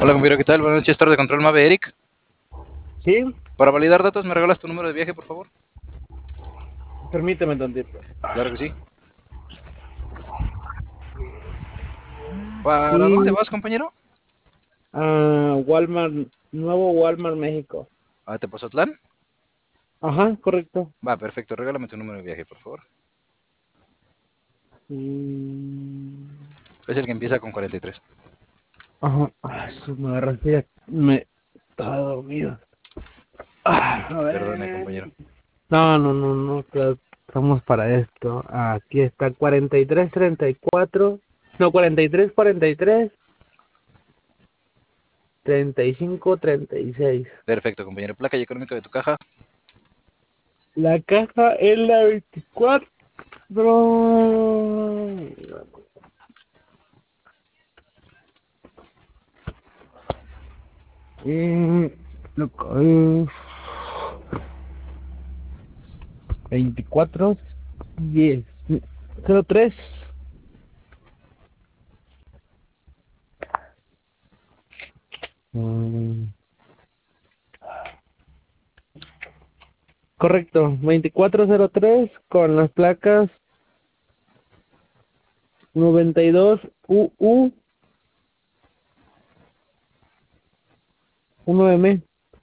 Hola compañero, ¿qué tal? Buenas noches, tarde de control Mave Eric. Sí, Para validar datos, ¿me regalas tu número de viaje, por favor? permíteme tantito. Claro que sí. ¿Para dónde Sí, vas, compañero? Walmart, nuevo Walmart México. ¿A Tepozotlán? Ajá, correcto. Va, perfecto, regálame tu número de viaje, por favor. Mm, Es el que empieza con 43. Ajá, me agarraste me estaba dormido. A Perdone, ver. compañero. No, claro, estamos para esto. Aquí está 43, 34. No, 43, 43, 35, 36. Perfecto, compañero. Placa y económico de tu caja. La caja es la 24. Loco, 24, 10, 03. Mm, Correcto, 2403 con las placas 92 UU 1M.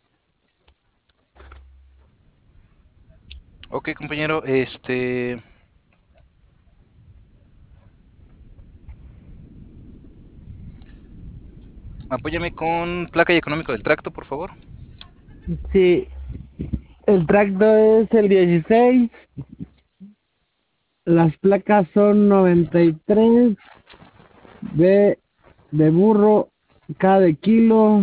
Ok, compañero, apóyame con placa y económico del tracto, por favor. Sí, el tracto es el 16, las placas son 93, B de burro, K de kilo,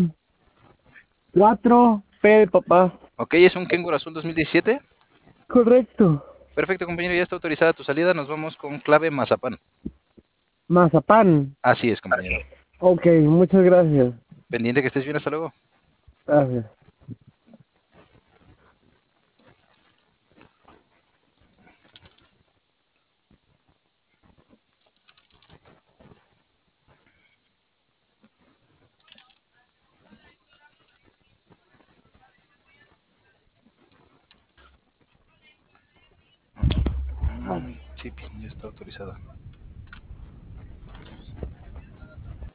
4, P de papá. Ok, es un Kangoo Azul 2017. Correcto. Perfecto, compañero, ya está autorizada tu salida. Nos vamos con clave Mazapán. Mazapán. Así es, compañero. Ok, muchas gracias. Pendiente que estés bien, hasta luego. Gracias. Sí, ya está autorizada.